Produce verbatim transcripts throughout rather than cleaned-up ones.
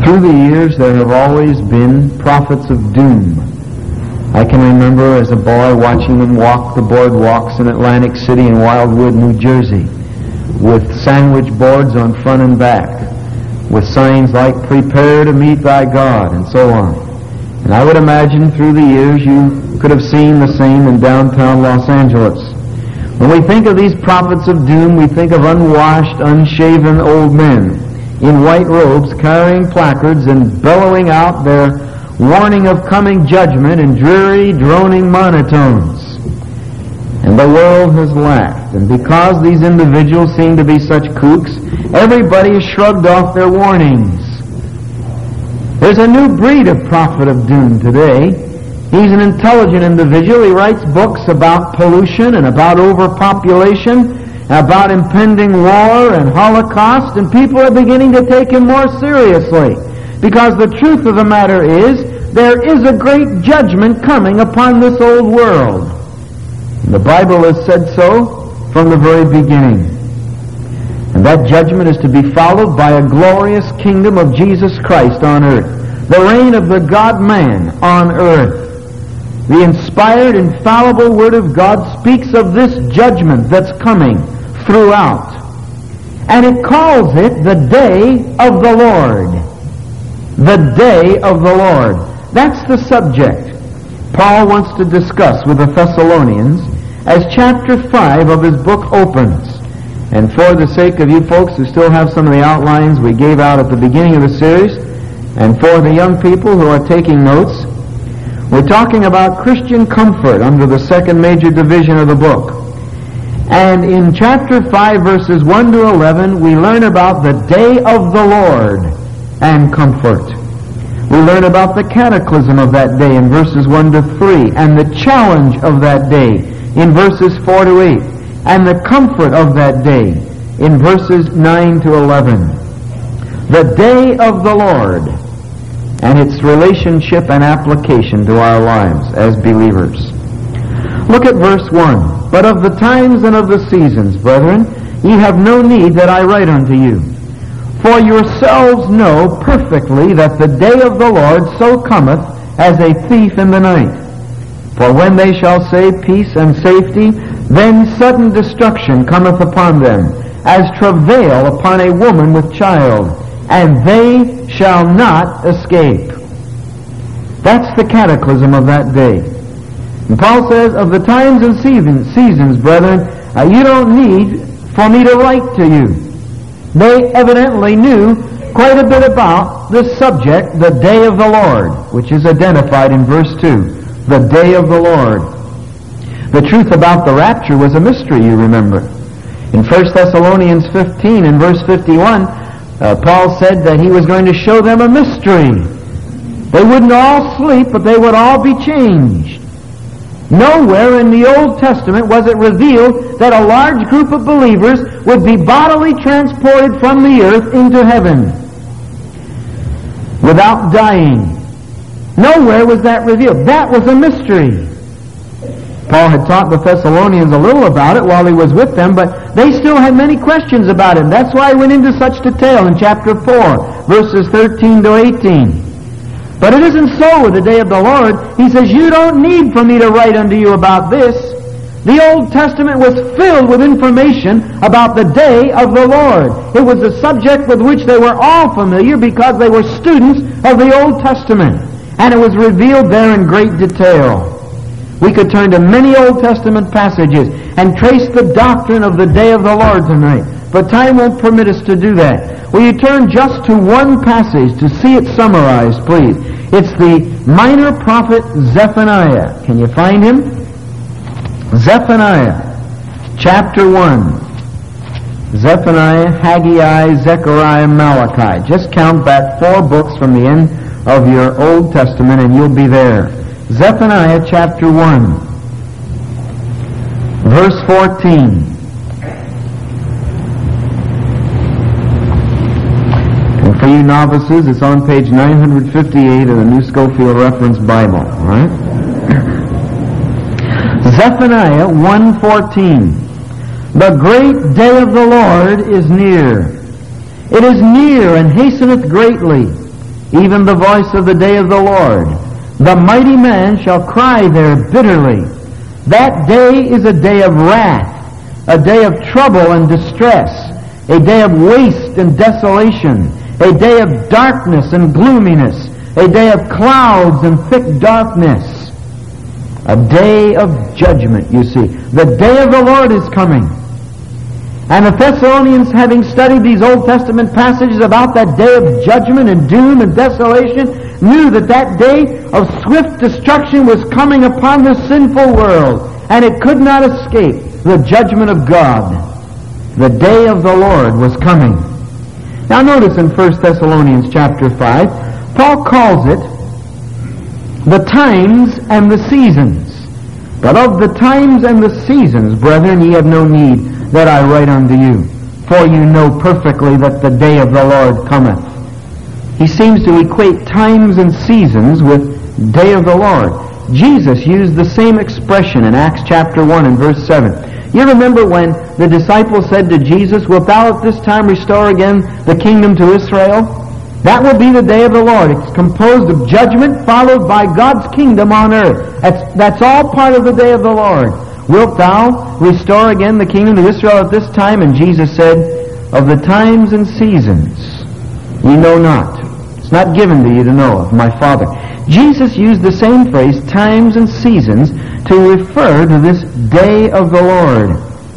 Through the years, there have always been prophets of doom. I can remember as a boy watching them walk the boardwalks in Atlantic City and Wildwood, New Jersey, with sandwich boards on front and back, with signs like, "Prepare to meet thy God," and so on. And I would imagine through the years you could have seen the same in downtown Los Angeles. When we think of these prophets of doom, we think of unwashed, unshaven old men in white robes carrying placards and bellowing out their warning of coming judgment in dreary, droning monotones. And the world has laughed. And because these individuals seem to be such kooks, everybody has shrugged off their warnings. There's a new breed of prophet of doom today. He's an intelligent individual. He writes books about pollution and about overpopulation, about impending war and Holocaust, and people are beginning to take him more seriously. Because the truth of the matter is, there is a great judgment coming upon this old world. And the Bible has said so from the very beginning. And that judgment is to be followed by a glorious kingdom of Jesus Christ on earth. The reign of the God-man on earth. The inspired, infallible Word of God speaks of this judgment that's coming throughout. And it calls it the day of the Lord. The day of the Lord. That's the subject Paul wants to discuss with the Thessalonians as chapter five of his book opens. And for the sake of you folks who still have some of the outlines we gave out at the beginning of the series, and for the young people who are taking notes, we're talking about Christian comfort under the second major division of the book. And in chapter five, verses one to eleven, we learn about the day of the Lord and comfort. We learn about the cataclysm of that day in verses one to three, and the challenge of that day in verses four to eight, and the comfort of that day in verses nine to eleven. The day of the Lord and its relationship and application to our lives as believers. Look at verse one. "But of the times and of the seasons, brethren, ye have no need that I write unto you. For yourselves know perfectly that the day of the Lord so cometh as a thief in the night. For when they shall say peace and safety, then sudden destruction cometh upon them, as travail upon a woman with child, and they shall not escape." That's the cataclysm of that day. And Paul says, of the times and seasons, seasons brethren, uh, you don't need for me to write to you. They evidently knew quite a bit about this subject, the day of the Lord, which is identified in verse two. The day of the Lord. The truth about the rapture was a mystery, you remember. In First Thessalonians fifteen, in verse fifty-one, uh, Paul said that he was going to show them a mystery. They wouldn't all sleep, but they would all be changed. Nowhere in the Old Testament was it revealed that a large group of believers would be bodily transported from the earth into heaven without dying. Nowhere was that revealed. That was a mystery. Paul had taught the Thessalonians a little about it while he was with them, but they still had many questions about it. That's why he went into such detail in chapter four, verses thirteen to eighteen. But it isn't so with the day of the Lord. He says, you don't need for me to write unto you about this. The Old Testament was filled with information about the day of the Lord. It was a subject with which they were all familiar because they were students of the Old Testament. And it was revealed there in great detail. We could turn to many Old Testament passages and trace the doctrine of the day of the Lord tonight. But time won't permit us to do that. Will you turn just to one passage to see it summarized, please? It's the minor prophet Zephaniah. Can you find him? Zephaniah, chapter one. Zephaniah, Haggai, Zechariah, Malachi. Just count back four books from the end of your Old Testament and you'll be there. Zephaniah, chapter one, verse fourteen. For you novices, it's on page nine fifty-eight of the New Schofield Reference Bible. All right? Zephaniah one fourteen. The great day of the Lord is near. It is near and hasteneth greatly. even the voice of the day of the Lord. The mighty man shall cry there bitterly. That day is a day of wrath, a day of trouble and distress, a day of waste and desolation, a day of darkness and gloominess, a day of clouds and thick darkness, a day of judgment, you see. The day of the Lord is coming. And the Thessalonians, having studied these Old Testament passages about that day of judgment and doom and desolation, knew that that day of swift destruction was coming upon the sinful world, and it could not escape the judgment of God. The day of the Lord was coming. Now notice in First Thessalonians chapter five, Paul calls it the times and the seasons. But of the times and the seasons, brethren, ye have no need that I write unto you, for you know perfectly that the day of the Lord cometh. He seems to equate times and seasons with day of the Lord. Jesus used the same expression in Acts chapter one and verse seven. You remember when the disciples said to Jesus, wilt thou at this time restore again the kingdom to Israel? That will be the day of the Lord. It's composed of judgment followed by God's kingdom on earth. That's, that's all part of the day of the Lord. Wilt thou restore again the kingdom to Israel at this time? And Jesus said, of the times and seasons ye know not. It's not given to you to know of my Father. Jesus used the same phrase, times and seasons, to refer to this day of the Lord.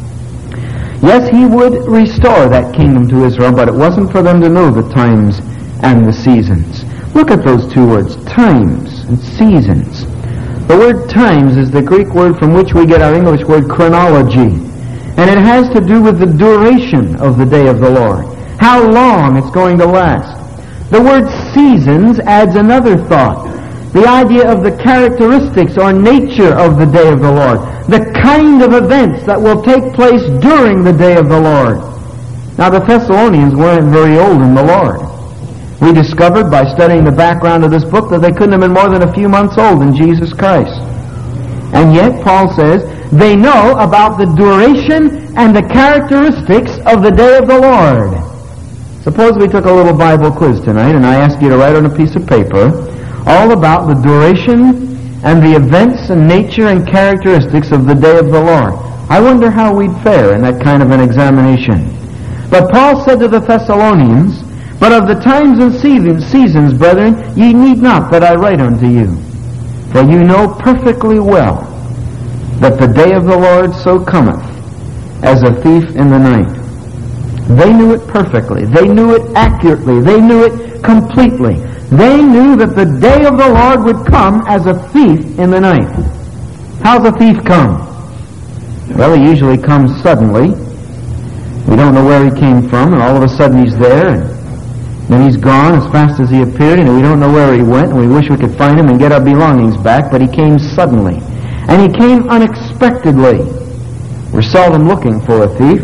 Yes, he would restore that kingdom to Israel, but it wasn't for them to know the times and the seasons. Look at those two words, times and seasons. The word times is the Greek word from which we get our English word chronology. And it has to do with the duration of the day of the Lord, how long it's going to last. The word seasons adds another thought, the idea of the characteristics or nature of the day of the Lord, the kind of events that will take place during the day of the Lord. Now the Thessalonians weren't very old in the Lord. We discovered by studying the background of this book that they couldn't have been more than a few months old in Jesus Christ. And yet, Paul says, they know about the duration and the characteristics of the day of the Lord. Suppose we took a little Bible quiz tonight, and I asked you to write on a piece of paper all about the duration and the events and nature and characteristics of the day of the Lord. I wonder how we'd fare in that kind of an examination. But Paul said to the Thessalonians, but of the times and seasons, seasons, brethren, ye need not that I write unto you. For you know perfectly well that the day of the Lord so cometh as a thief in the night. They knew it perfectly. They knew it accurately. They knew it completely. They knew that the day of the Lord would come as a thief in the night. How's a thief come? Well, he usually comes suddenly. We don't know where he came from, and all of a sudden he's there, and then he's gone as fast as he appeared, and we don't know where he went, and we wish we could find him and get our belongings back, but he came suddenly. And he came unexpectedly. We're seldom looking for a thief.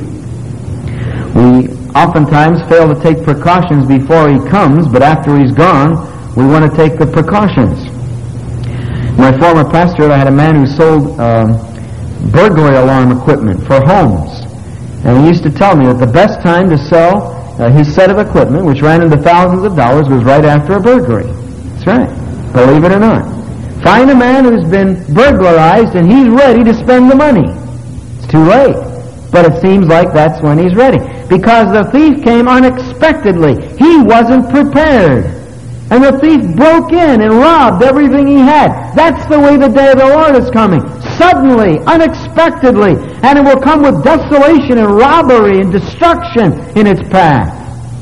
We oftentimes fail to take precautions before he comes, but after he's gone, we want to take the precautions. My former pastorate, I had a man who sold um, burglary alarm equipment for homes. And he used to tell me that the best time to sell uh, his set of equipment, which ran into thousands of dollars, was right after a burglary. That's right. Believe it or not. Find a man who's been burglarized and he's ready to spend the money. It's too late. But it seems like that's when he's ready. Because the thief came unexpectedly. He wasn't prepared. And the thief broke in and robbed everything he had. That's the way the day of the Lord is coming. Suddenly, unexpectedly. And it will come with desolation and robbery and destruction in its path.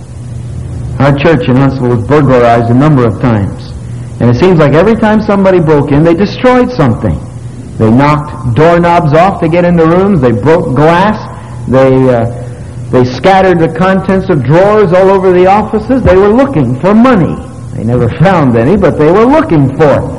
Our church in Huntsville was burglarized a number of times. And it seems like every time somebody broke in, they destroyed something. They knocked doorknobs off to get into rooms. They broke glass. They uh, they scattered the contents of drawers all over the offices. They were looking for money. They never found any, but they were looking for it.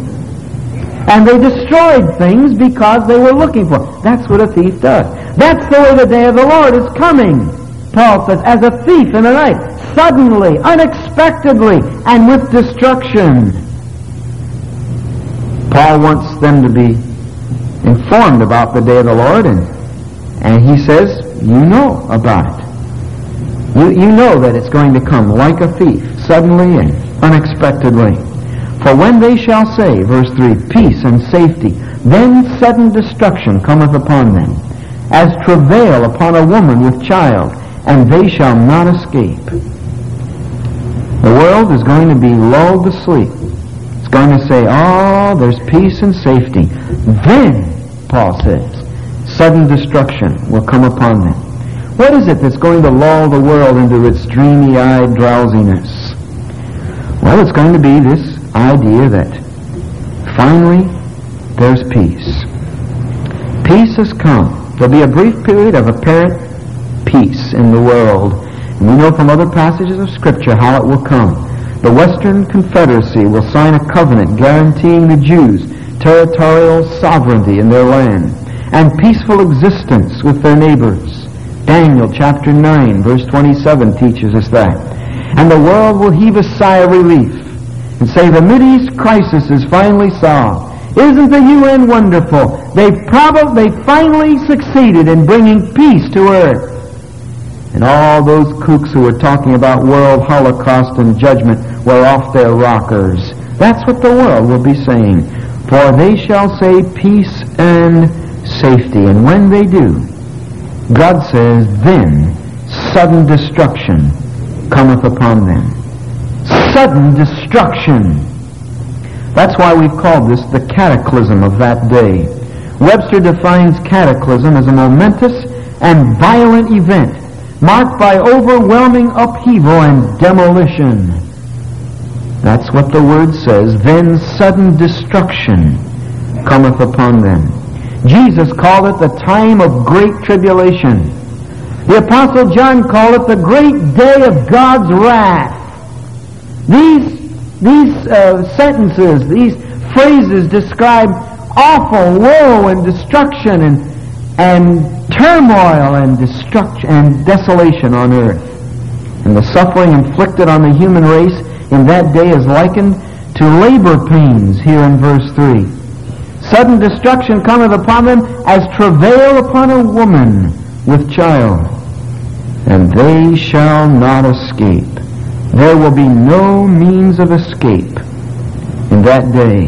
And they destroyed things because they were looking for it. That's what a thief does. That's the way the day of the Lord is coming. Paul says, as a thief in the night, suddenly, unexpectedly, and with destruction. Paul wants them to be informed about the day of the Lord, and, and he says, you know about it. You, you know that it's going to come like a thief, suddenly and unexpectedly. For when they shall say, verse three, peace and safety, then sudden destruction cometh upon them, as travail upon a woman with child, and they shall not escape. The world is going to be lulled to sleep. It's going to say, oh, there's peace and safety. Then, Paul says, sudden destruction will come upon them. What is it that's going to lull the world into its dreamy-eyed drowsiness? Well, it's going to be this idea that finally there's peace. Peace has come. There'll be a brief period of apparent peace in the world. And we know from other passages of Scripture how it will come. The Western Confederacy will sign a covenant guaranteeing the Jews territorial sovereignty in their land and peaceful existence with their neighbors. Daniel chapter nine verse twenty-seven teaches us that. And the world will heave a sigh of relief and say the Mideast crisis is finally solved. Isn't the U N wonderful? They've probably, they finally succeeded in bringing peace to earth. And all those kooks who were talking about world holocaust and judgment were off their rockers. That's what the world will be saying. For they shall say peace and safety. And when they do, God says, then sudden destruction cometh upon them. Sudden destruction. That's why we've called this the cataclysm of that day. Webster defines cataclysm as a momentous and violent event marked by overwhelming upheaval and demolition. That's what the word says. Then sudden destruction cometh upon them. Jesus called it the time of great tribulation. The Apostle John called it the great day of God's wrath. These These uh, sentences, these phrases describe awful woe and destruction and, and turmoil and destruction and desolation on earth. And the suffering inflicted on the human race in that day is likened to labor pains here in verse three. Sudden destruction cometh upon them as travail upon a woman with child, and they shall not escape. There will be no means of escape in that day.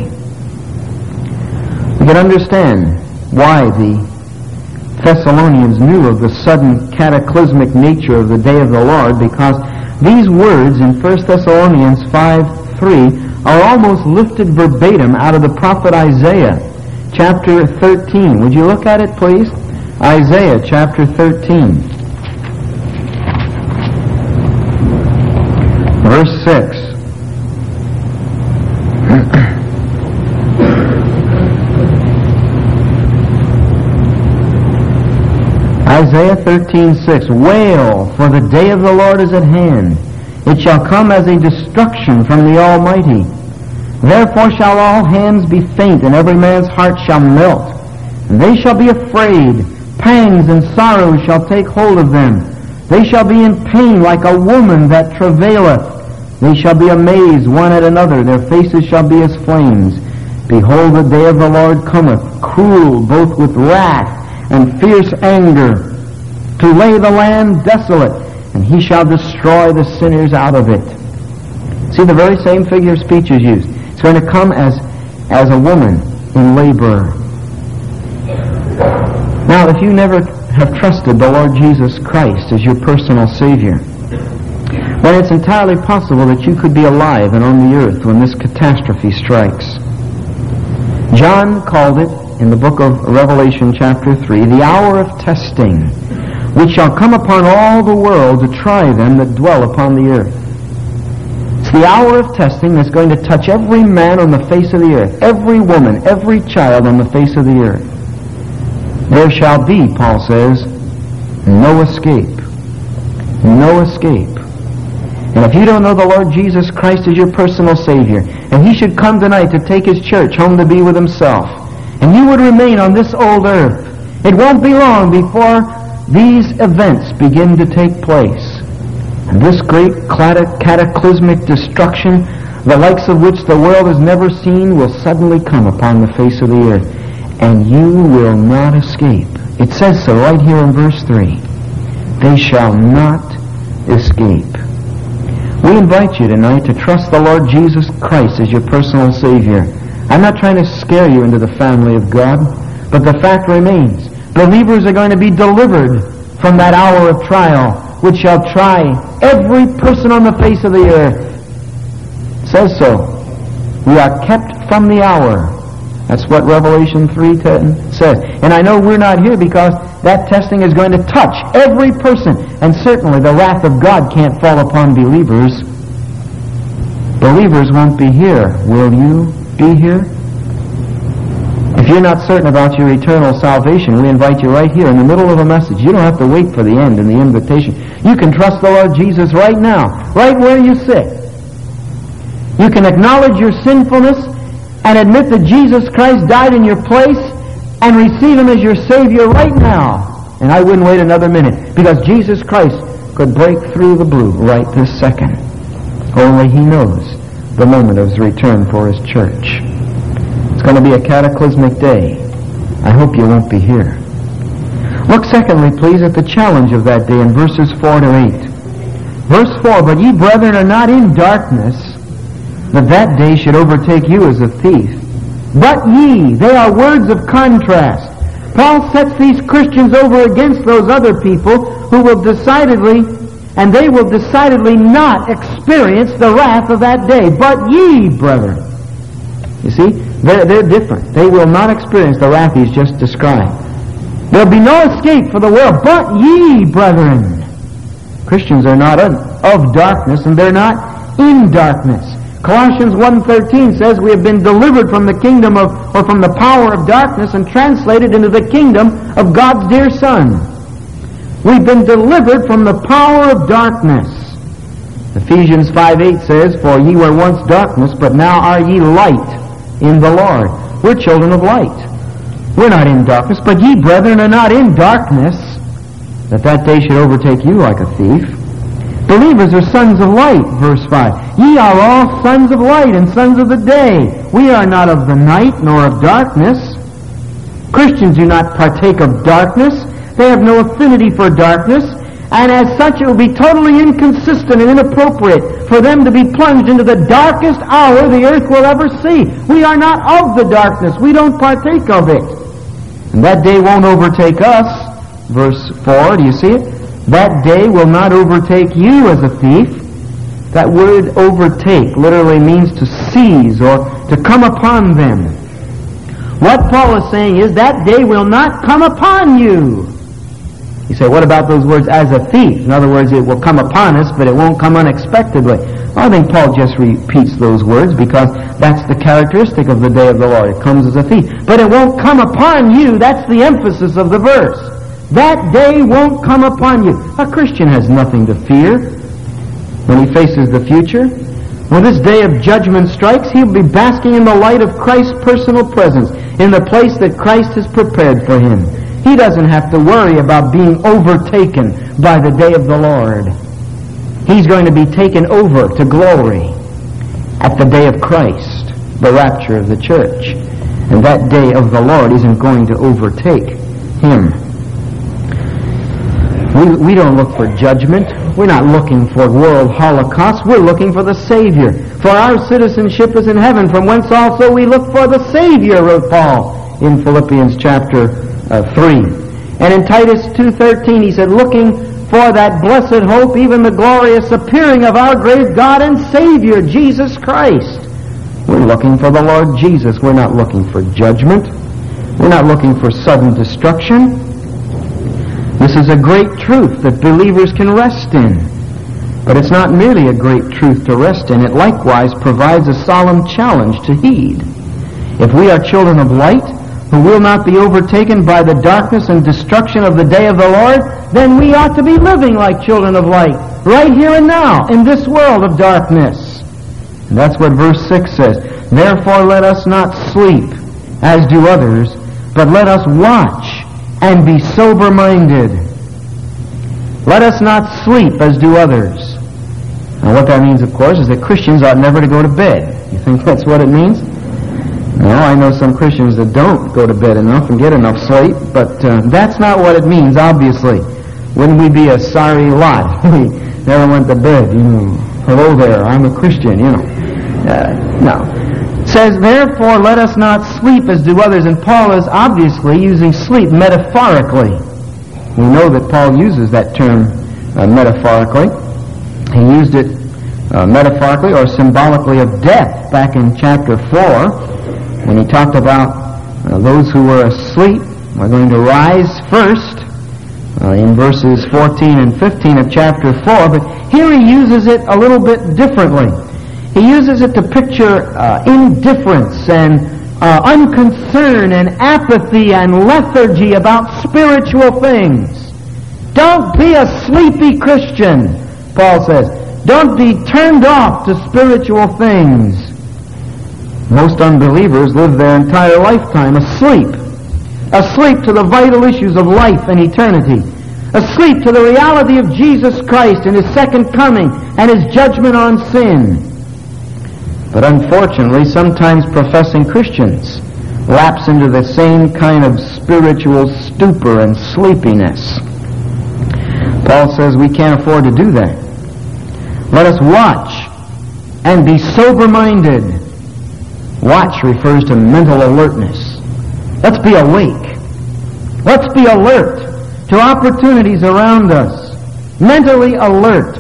We can understand why the Thessalonians knew of the sudden cataclysmic nature of the day of the Lord, because these words in First Thessalonians five three are almost lifted verbatim out of the prophet Isaiah chapter thirteen. Would you look at it, please? Isaiah chapter thirteen. Verse six. Isaiah thirteen six. Wail, for the day of the Lord is at hand. It shall come as a destruction from the Almighty. Therefore shall all hands be faint, and every man's heart shall melt. And they shall be afraid. Pangs and sorrows shall take hold of them. They shall be in pain like a woman that travaileth. They shall be amazed one at another. Their faces shall be as flames. Behold, the day of the Lord cometh, cruel, both with wrath and fierce anger, to lay the land desolate, and he shall destroy the sinners out of it. See, the very same figure of speech is used. It's going to come as, as a woman in labor. Now, if you never have trusted the Lord Jesus Christ as your personal Savior, then it's entirely possible that you could be alive and on the earth when this catastrophe strikes. John called it, in the book of Revelation chapter three, the hour of testing, which shall come upon all the world to try them that dwell upon the earth. It's the hour of testing that's going to touch every man on the face of the earth, every woman, every child on the face of the earth. There shall be, Paul says, no escape. No escape. And if you don't know the Lord Jesus Christ as your personal Savior, and He should come tonight to take His church home to be with Himself, and you would remain on this old earth, it won't be long before these events begin to take place. And this great cataclysmic destruction, the likes of which the world has never seen, will suddenly come upon the face of the earth. And you will not escape. It says so right here in verse three. They shall not escape. We invite you tonight to trust the Lord Jesus Christ as your personal Savior. I'm not trying to scare you into the family of God, but the fact remains, believers are going to be delivered from that hour of trial, which shall try every person on the face of the earth. It says so. We are kept from the hour. That's what Revelation three ten says. And I know we're not here because that testing is going to touch every person. And certainly the wrath of God can't fall upon believers. Believers won't be here. Will you be here? If you're not certain about your eternal salvation, we invite you right here in the middle of a message. You don't have to wait for the end and the invitation. You can trust the Lord Jesus right now, right where you sit. You can acknowledge your sinfulness and admit that Jesus Christ died in your place and receive Him as your Savior right now. And I wouldn't wait another minute, because Jesus Christ could break through the blue right this second. Only He knows the moment of His return for His church. It's going to be a cataclysmic day. I hope you won't be here. Look secondly, please, at the challenge of that day in verses four to eight. Verse four, but ye, brethren, are not in darkness, that that day should overtake you as a thief. But ye, they are words of contrast. Paul sets these Christians over against those other people who will decidedly, and they will decidedly not experience the wrath of that day. But ye, brethren. You see, they're, they're different. They will not experience the wrath he's just described. There'll be no escape for the world. But ye, brethren. Christians are not of darkness, and they're not in darkness. Colossians one thirteen says we have been delivered from the kingdom of, or from the power of darkness and translated into the kingdom of God's dear Son. We've been delivered from the power of darkness. Ephesians five eight says, for ye were once darkness, but now are ye light in the Lord. We're children of light. We're not in darkness, but ye, brethren, are not in darkness, that that day should overtake you like a thief. Believers are sons of light, verse five. Ye are all sons of light and sons of the day. We are not of the night nor of darkness. Christians do not partake of darkness. They have no affinity for darkness. And as such, it will be totally inconsistent and inappropriate for them to be plunged into the darkest hour the earth will ever see. We are not of the darkness. We don't partake of it. And that day won't overtake us. Verse four, do you see it? That day will not overtake you as a thief. That word overtake literally means to seize or to come upon them. What Paul is saying is that day will not come upon you. You say, what about those words, as a thief? In other words, it will come upon us, but it won't come unexpectedly. Well, I think Paul just repeats those words because that's the characteristic of the day of the Lord. It comes as a thief. But it won't come upon you. That's the emphasis of the verse. That day won't come upon you. A Christian has nothing to fear when he faces the future. When this day of judgment strikes, he'll be basking in the light of Christ's personal presence in the place that Christ has prepared for him. He doesn't have to worry about being overtaken by the day of the Lord. He's going to be taken over to glory at the day of Christ, the rapture of the church. And that day of the Lord isn't going to overtake him. We, we don't look for judgment. We're not looking for world holocaust. We're looking for the Savior. For our citizenship is in heaven, from whence also we look for the Savior, wrote Paul in Philippians chapter uh, three. And in Titus two thirteen he said, looking for that blessed hope, even the glorious appearing of our great God and Savior, Jesus Christ. We're looking for the Lord Jesus. We're not looking for judgment. We're not looking for sudden destruction. This is a great truth that believers can rest in. But it's not merely a great truth to rest in. It likewise provides a solemn challenge to heed. If we are children of light, who will not be overtaken by the darkness and destruction of the day of the Lord, then we ought to be living like children of light, right here and now, in this world of darkness. And that's what verse six says. Therefore let us not sleep, as do others, but let us watch and be sober-minded. Let us not sleep as do others. Now what that means, of course, is that Christians ought never to go to bed. You think that's what it means? No, I know some Christians that don't go to bed enough and get enough sleep, but uh, that's not what it means, obviously. Wouldn't we be a sorry lot? We never went to bed, you know. hello there, I'm a Christian, you know. Uh, no. It says, therefore let us not sleep as do others. And Paul is obviously using sleep metaphorically. We know that Paul uses that term uh, metaphorically. He used it uh, metaphorically or symbolically of death back in chapter four when he talked about uh, those who were asleep are going to rise first uh, in verses fourteen and fifteen of chapter four. But here he uses it a little bit differently. He uses it to picture uh, indifference and uh, unconcern and apathy and lethargy about spiritual things. Don't be a sleepy Christian, Paul says. Don't be turned off to spiritual things. Most unbelievers live their entire lifetime asleep. Asleep to the vital issues of life and eternity. Asleep to the reality of Jesus Christ and His second coming and His judgment on sin. But unfortunately, sometimes professing Christians lapse into the same kind of spiritual stupor and sleepiness. Paul says we can't afford to do that. Let us watch and be sober-minded. Watch refers to mental alertness. Let's be awake. Let's be alert to opportunities around us. Mentally alert.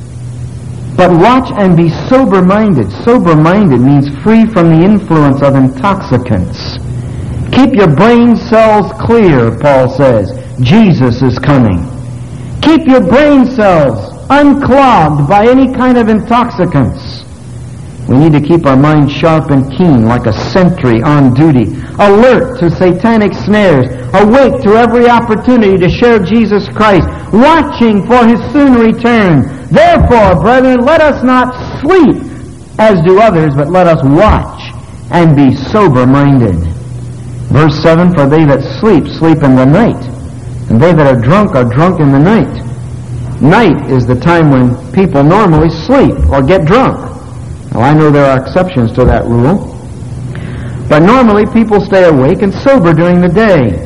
But watch and be sober-minded. Sober-minded means free from the influence of intoxicants. Keep your brain cells clear, Paul says. Jesus is coming. Keep your brain cells unclogged by any kind of intoxicants. We need to keep our minds sharp and keen like a sentry on duty, alert to satanic snares, awake to every opportunity to share Jesus Christ, watching for His soon return. Therefore, brethren, let us not sleep as do others, but let us watch and be sober-minded. Verse seven, for they that sleep, sleep in the night, and they that are drunk are drunk in the night. Night is the time when people normally sleep or get drunk. Now, I know there are exceptions to that rule, but normally people stay awake and sober during the day.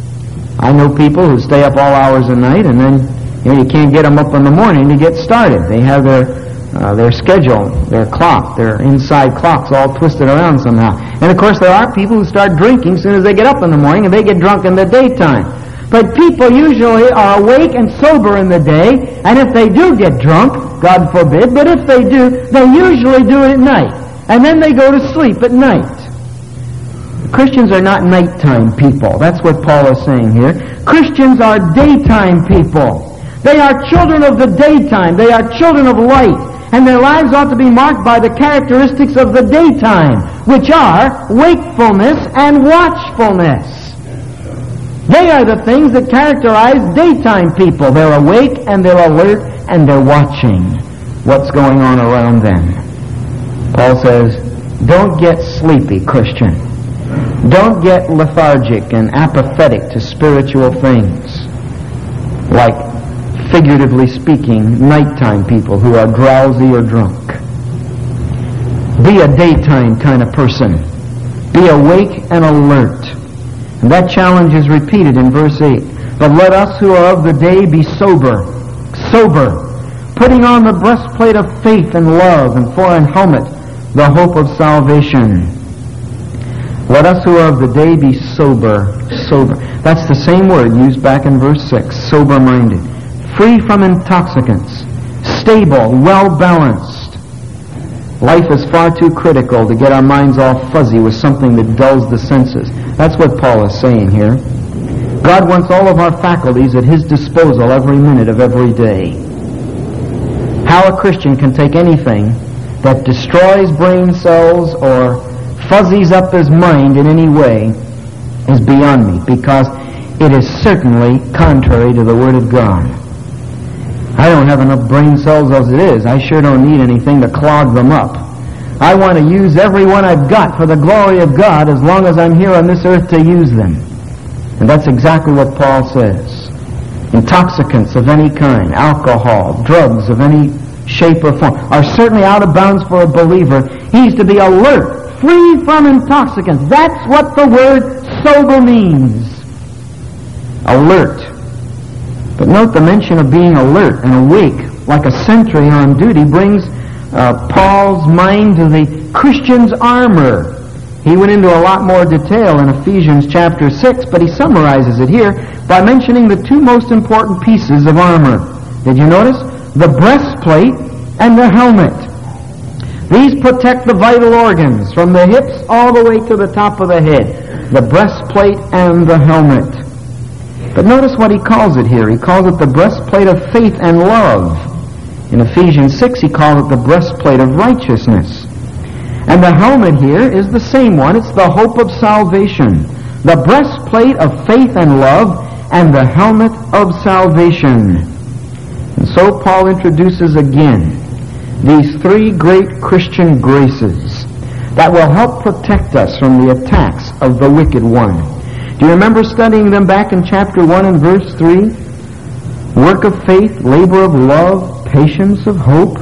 I know people who stay up all hours of the night, and then you know you can't get them up in the morning to get started. They have their uh, their schedule, their clock, their inside clocks all twisted around somehow. And of course, there are people who start drinking as soon as they get up in the morning, and they get drunk in the daytime. But people usually are awake and sober in the day, and if they do get drunk, God forbid, but if they do, they usually do it at night. And then they go to sleep at night. Christians are not nighttime people. That's what Paul is saying here. Christians are daytime people. They are children of the daytime. They are children of light. And their lives ought to be marked by the characteristics of the daytime, which are wakefulness and watchfulness. They are the things that characterize daytime people. They're awake and they're alert and they're watching what's going on around them. Paul says, don't get sleepy, Christian. Don't get lethargic and apathetic to spiritual things, like, figuratively speaking, nighttime people who are drowsy or drunk. Be a daytime kind of person. Be awake and alert. And that challenge is repeated in verse eight. But let us who are of the day be sober, sober, putting on the breastplate of faith and love, and for an helmet the hope of salvation. Let us who are of the day be sober, sober. That's the same word used back in verse six, sober-minded. Free from intoxicants, stable, well-balanced. Life is far too critical to get our minds all fuzzy with something that dulls the senses. That's what Paul is saying here. God wants all of our faculties at His disposal every minute of every day. How a Christian can take anything that destroys brain cells or fuzzies up his mind in any way is beyond me, because it is certainly contrary to the Word of God. I don't have enough brain cells as it is. I sure don't need anything to clog them up. I want to use every one I've got for the glory of God as long as I'm here on this earth to use them. And that's exactly what Paul says. Intoxicants of any kind, alcohol, drugs of any shape or form, are certainly out of bounds for a believer. He's to be alert, free from intoxicants. That's what the word sober means. Alert. But note the mention of being alert and awake like a sentry on duty brings uh, Paul's mind to the Christian's armor. He went into a lot more detail in Ephesians chapter six, but he summarizes it here by mentioning the two most important pieces of armor. Did you notice? The breastplate and the helmet. These protect the vital organs from the hips all the way to the top of the head. The breastplate and the helmet. But notice what he calls it here. He calls it the breastplate of faith and love. In Ephesians six, he calls it the breastplate of righteousness. And the helmet here is the same one. It's the hope of salvation. The breastplate of faith and love and the helmet of salvation. And so Paul introduces again these three great Christian graces that will help protect us from the attacks of the wicked one. Do you remember studying them back in chapter one and verse three? Work of faith, labor of love, patience of hope.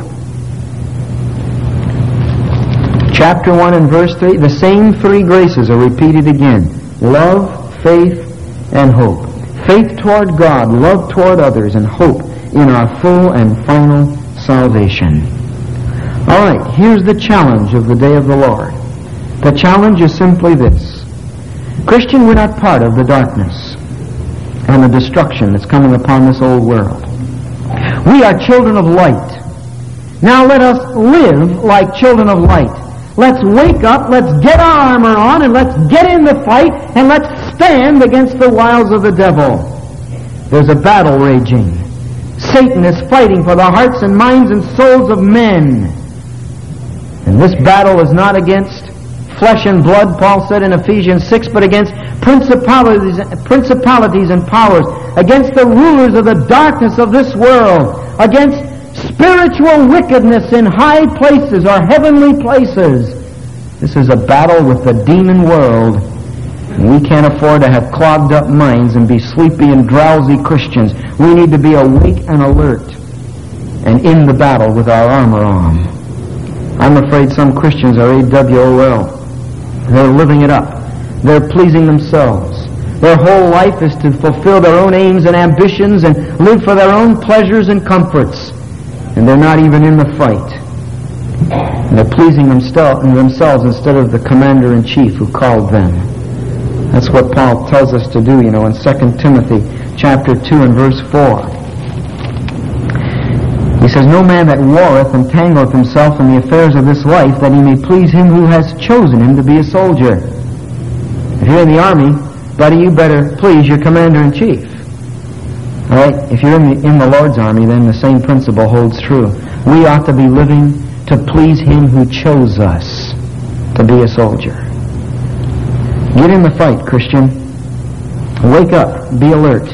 Chapter one and verse three, the same three graces are repeated again. Love, faith, and hope. Faith toward God, love toward others, and hope in our full and final salvation. All right, here's the challenge of the day of the Lord. The challenge is simply this. Christian, we're not part of the darkness and the destruction that's coming upon this old world. We are children of light. Now let us live like children of light. Let's wake up, let's get our armor on, and let's get in the fight, and let's stand against the wiles of the devil. There's a battle raging. Satan is fighting for the hearts and minds and souls of men. And this battle is not against flesh and blood, Paul said in Ephesians six, but against principalities, principalities and powers, against the rulers of the darkness of this world, against spiritual wickedness in high places or heavenly places. This is a battle with the demon world. And we can't afford to have clogged up minds and be sleepy and drowsy Christians. We need to be awake and alert and in the battle with our armor on. I'm afraid some Christians are A W O L. They're living it up. They're pleasing themselves. Their whole life is to fulfill their own aims and ambitions and live for their own pleasures and comforts. And they're not even in the fight. And they're pleasing themselves instead of the commander-in-chief who called them. That's what Paul tells us to do, you know, in Second Timothy chapter two and verse four. He says, "No man that warreth entangleth himself in the affairs of this life, that he may please him who has chosen him to be a soldier." If you're in the army, buddy, you better please your commander-in-chief. All right? If you're in the, in the Lord's army, then the same principle holds true. We ought to be living to please him who chose us to be a soldier. Get in the fight, Christian. Wake up. Be alert.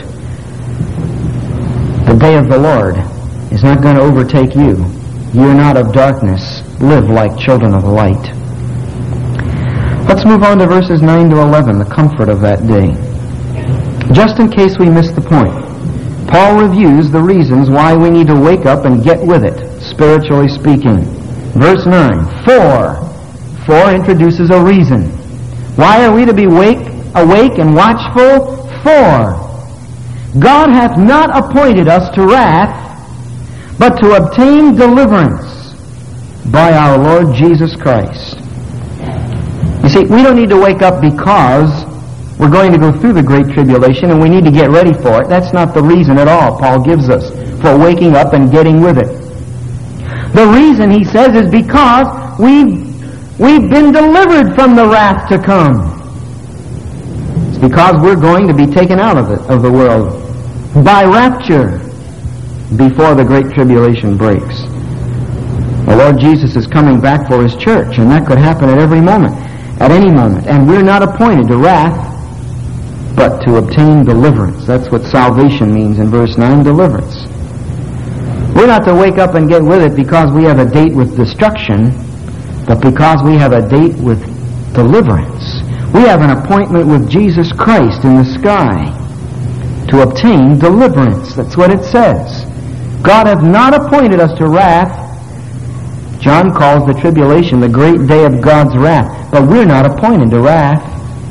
The day of the Lord is not going to overtake you. You're not of darkness. Live like children of light. Let's move on to verses nine to eleven, the comfort of that day. Just in case we miss the point, Paul reviews the reasons why we need to wake up and get with it, spiritually speaking. Verse nine, for. For introduces a reason. Why are we to be wake, awake and watchful? For. God hath not appointed us to wrath, but to obtain deliverance by our Lord Jesus Christ. You see, we don't need to wake up because we're going to go through the Great Tribulation and we need to get ready for it. That's not the reason at all Paul gives us for waking up and getting with it. The reason, he says, is because we've, we've been delivered from the wrath to come. It's because we're going to be taken out of it, of the world by rapture before the Great Tribulation breaks. The Lord Jesus is coming back for his church, and that could happen at every moment, at any moment. And we're not appointed to wrath, but to obtain deliverance. That's what salvation means in verse nine, deliverance. We're not to wake up and get with it because we have a date with destruction, but because we have a date with deliverance. We have an appointment with Jesus Christ in the sky to obtain deliverance. That's what it says. God hath not appointed us to wrath. John calls the tribulation the great day of God's wrath, but we're not appointed to wrath.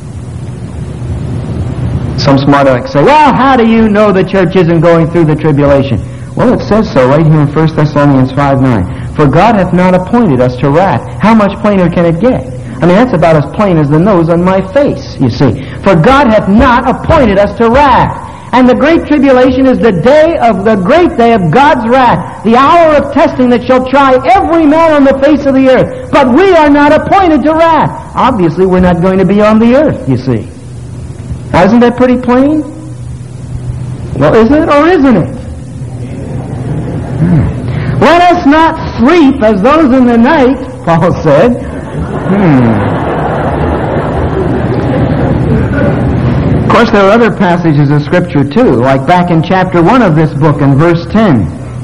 Some smart aleck say, well, how do you know the church isn't going through the tribulation? Well, it says so right here in First Thessalonians five nine. For God hath not appointed us to wrath. How much plainer can it get? I mean, that's about as plain as the nose on my face, you see. For God hath not appointed us to wrath. And the great tribulation is the day of the great day of God's wrath, the hour of testing that shall try every man on the face of the earth. But we are not appointed to wrath. Obviously, we're not going to be on the earth, you see. Now, isn't that pretty plain? Well, isn't it or isn't it? Hmm. Let us not sleep as those in the night, Paul said. Hmm. Of course, there are other passages of Scripture, too, like back in chapter one of this book in verse ten.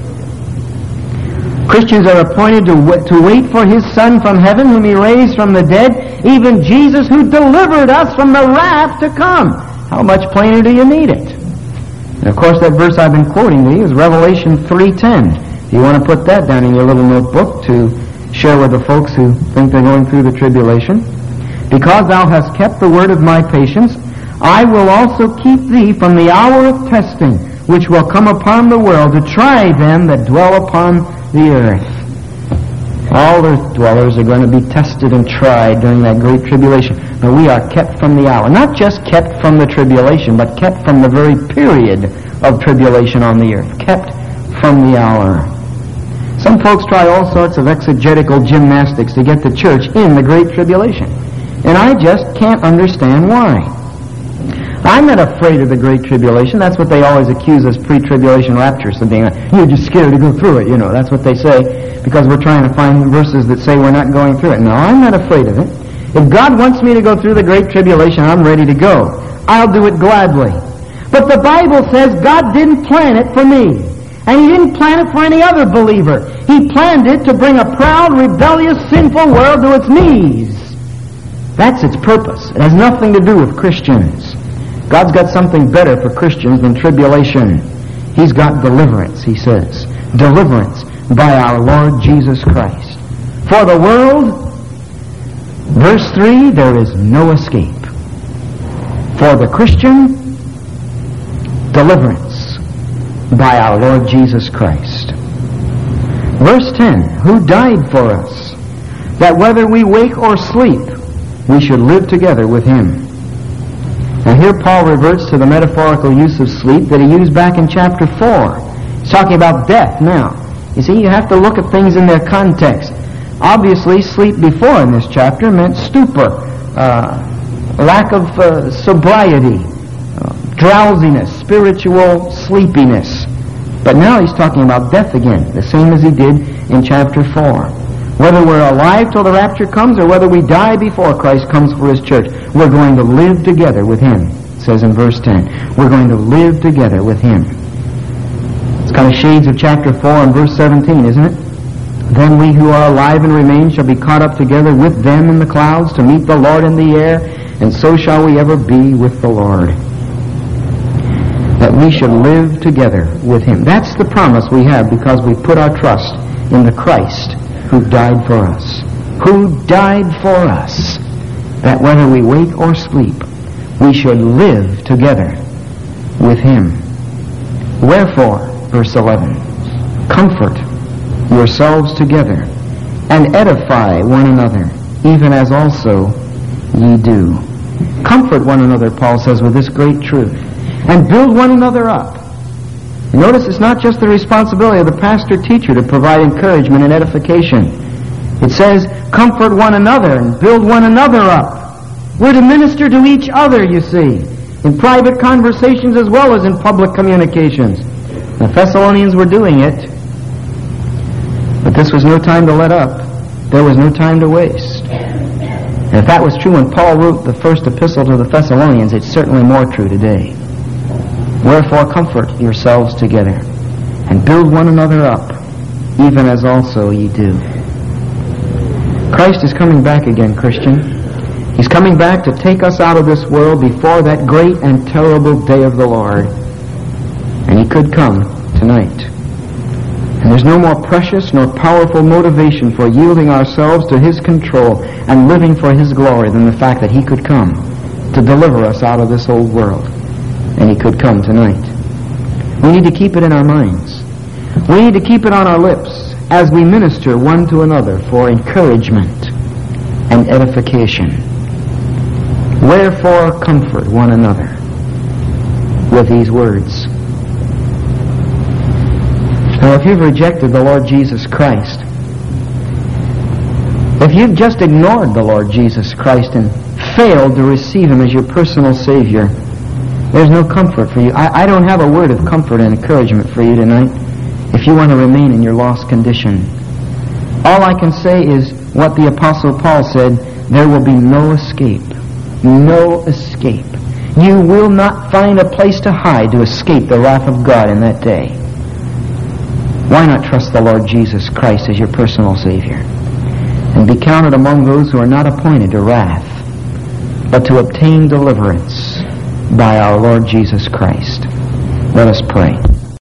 Christians are appointed to, w- to wait for His Son from heaven, whom He raised from the dead, even Jesus, who delivered us from the wrath to come. How much plainer do you need it? And of course, that verse I've been quoting to you is Revelation three ten. If you want to put that down in your little notebook to share with the folks who think they're going through the tribulation. Because thou hast kept the word of my patience, I will also keep thee from the hour of testing, which will come upon the world to try them that dwell upon the earth. All earth dwellers are going to be tested and tried during that great tribulation. But we are kept from the hour. Not just kept from the tribulation, but kept from the very period of tribulation on the earth. Kept from the hour. Some folks try all sorts of exegetical gymnastics to get the church in the great tribulation. And I just can't understand why. I'm not afraid of the great tribulation. That's what they always accuse us pre-tribulation rapturists of being. You're just scared to go through it, you know. That's what they say because we're trying to find verses that say we're not going through it. No, I'm not afraid of it. If God wants me to go through the great tribulation, I'm ready to go. I'll do it gladly. But the Bible says God didn't plan it for me. And He didn't plan it for any other believer. He planned it to bring a proud, rebellious, sinful world to its knees. That's its purpose. It has nothing to do with Christians. God's got something better for Christians than tribulation. He's got deliverance, He says. Deliverance by our Lord Jesus Christ. For the world, verse three, there is no escape. For the Christian, deliverance by our Lord Jesus Christ. Verse ten, who died for us, that whether we wake or sleep, we should live together with Him. Now here Paul reverts to the metaphorical use of sleep that he used back in chapter four. He's talking about death now. You see, you have to look at things in their context. Obviously, sleep before in this chapter meant stupor, uh, lack of uh, sobriety, uh, drowsiness, spiritual sleepiness. But now he's talking about death again, the same as he did in chapter four. Whether we're alive till the rapture comes or whether we die before Christ comes for His church, we're going to live together with Him, it says in verse ten. We're going to live together with Him. It's kind of shades of chapter four and verse seventeen, isn't it? Then we who are alive and remain shall be caught up together with them in the clouds to meet the Lord in the air, and so shall we ever be with the Lord. That we should live together with Him. That's the promise we have because we put our trust in the Christ who died for us. Who died for us, that whether we wake or sleep, we should live together with Him. Wherefore, verse eleven, comfort yourselves together, and edify one another, even as also ye do. Comfort one another, Paul says, with this great truth, and build one another up. Notice it's not just the responsibility of the pastor-teacher to provide encouragement and edification. It says, comfort one another and build one another up. We're to minister to each other, you see, in private conversations as well as in public communications. The Thessalonians were doing it, but this was no time to let up. There was no time to waste. And if that was true when Paul wrote the first epistle to the Thessalonians, it's certainly more true today. Wherefore comfort yourselves together, and build one another up, even as also ye do. Christ is coming back again, Christian. He's coming back to take us out of this world before that great and terrible day of the Lord. And He could come tonight. And there's no more precious nor powerful motivation for yielding ourselves to His control and living for His glory than the fact that He could come to deliver us out of this old world. And He could come tonight. We need to keep it in our minds. We need to keep it on our lips as we minister one to another for encouragement and edification. Wherefore comfort one another with these words. Now, if you've rejected the Lord Jesus Christ, if you've just ignored the Lord Jesus Christ and failed to receive Him as your personal Savior, there's no comfort for you. I, I don't have a word of comfort and encouragement for you tonight if you want to remain in your lost condition. All I can say is what the Apostle Paul said, there will be no escape. No escape. You will not find a place to hide to escape the wrath of God in that day. Why not trust the Lord Jesus Christ as your personal Savior and be counted among those who are not appointed to wrath, but to obtain deliverance by our Lord Jesus Christ? Let us pray.